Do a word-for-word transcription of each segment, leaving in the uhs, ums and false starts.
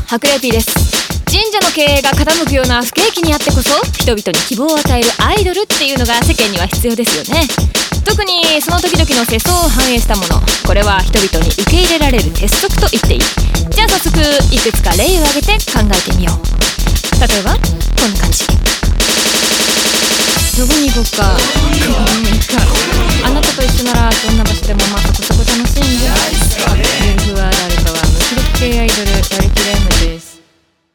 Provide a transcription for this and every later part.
白麗 P です。神社の経営が傾くような不景気にあってこそ人々に希望を与えるアイドルっていうのが世間には必要ですよね。特にその時々の世相を反映したもの、これは人々に受け入れられる鉄則と言っていい。じゃあ早速いくつか例を挙げて考えてみよう。例えばこんな感じ。どこに行こっか、ここにも行くか。あなたと一緒ならどんな場所でもまあそこそこ楽しいんじゃ。ゆるふわ誰かは無気力系アイドルやりきれんのです。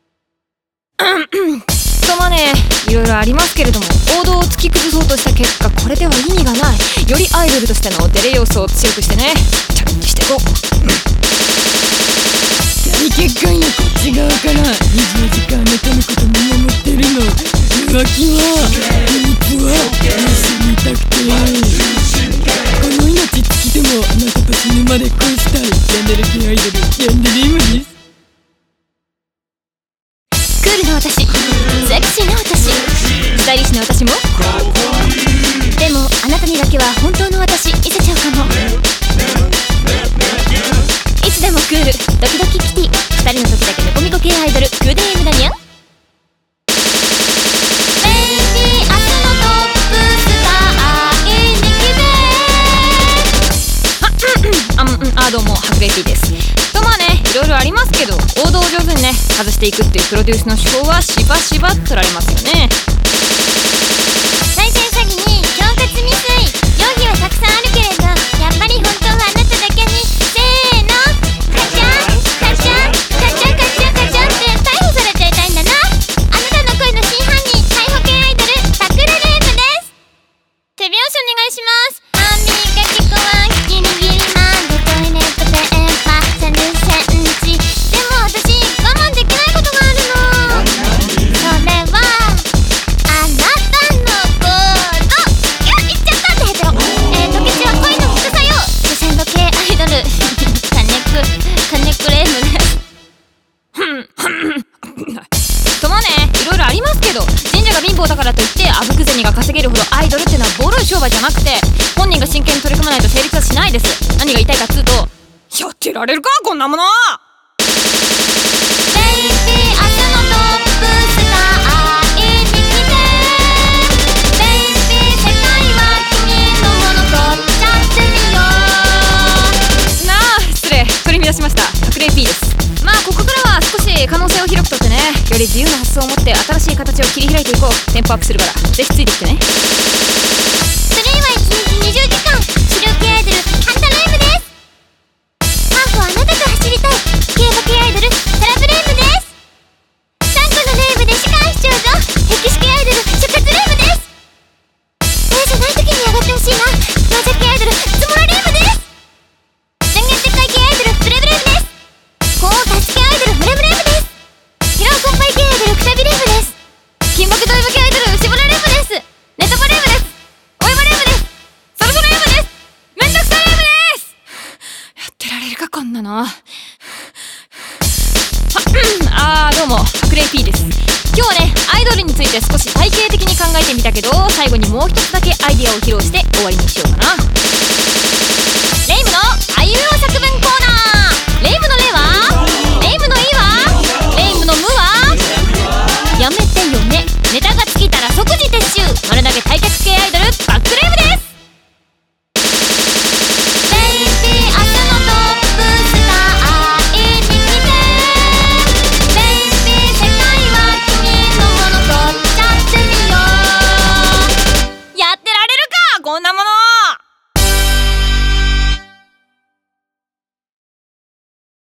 とまあね、いろいろありますけれども、王道を突き崩そうとした結果これでは意味がない。よりアイドルとしてのデレ要素を強くしてね、チャレンジしていこう。 大血管のこっち側からにじゅうよじかん妬むこと見守ってるの。浮気は秘密は知りたくて、この命尽きてもあなたと死ぬまで恋したいヤンデレ系アイドルヤンデレイムです。 クールな私、セクシーな私、スタイリッシュな私も。でもあなたにだけは本当の私見せちゃうかも。いつでもクールドキドキキティ、ふたりの時だけネコミコ系アイドルクーデームだにゃん。あ、どうも白麗 P です。とまあね、いろいろありますけど、王道を上手にね外していくっていうプロデュースの手法はしばしば取られますよね。 再選詐欺に恐喝未遂、容疑はたくさんあるけれど、やっぱり本当はあなただけに、せーのカチャンカチャンカチャンカチャンカチャンって逮捕されちゃいたいんだな。あなたの恋の真犯人、逮捕系アイドルバクラレームです。手拍子お願いします。歯磨き粉はギリギリまでトイレットペーパーさんじゅっセンチ。でも私我慢できないことがあるの。それはあなたのこと。いや言っちゃったんだけど、えーとケチは恋の副作用、セセンド系アイドルカネクカネクレームですとまあね、いろいろありますけど、神社が貧乏だからといってあぶく銭が稼げるほどアイドルってのはボロい商売じゃなくて、本人が真剣に取り組まないと成立はしないです。何が言いたいかっつうと、やってられるかこんなもの。 ベイビー明日のトップスター会いに来て、ベイビー世界は君のもの取っちゃってみよう。 なあ失礼、取り乱しました。白麗 P です。まあここからは少し可能性を広くとってね、より自由な発想を持って新しい形を切り開いていこう。テンポアップするからぜひついてきてね。 それはいちにちにじゅうじかん主力系アイドルハンタライムです。ハーフはあなたと走りたい競馬系アイドルサラブレームです。さんこのレームで士官視聴ぞ歴史系アイドル諸葛レームです。そうじゃない時に上がってほしいな魔女系アイドルズモラレームです。人間的界系アイドルブレブレームです。高音助けアイドルブレブレームです。ヒロコンパイ系アイドルくたびレームです。金木といぶ系アイドル牛ボラレームです。ネトボレームです。おいぼレームです。ソルソレームです。めんどくさレームです。 やってられるかこんなの。はあーどうも白麗 P です。今日はねアイドルについて少し体系的に考えてみたけど、最後にもう一つだけアイディアを披露して終わりにしようかな。レイムのあいうえお作文コーナー。レイムのレは、レイムのいは、レイムのむは、やめてよね、ネタが尽きたら即時撤収、丸投げ対決系アイドルバックレームです。 ベイビー明日のトップスター会いに来て、ベイビー世界は君のもの取っちゃってみよう。 やってられるかこんなもの。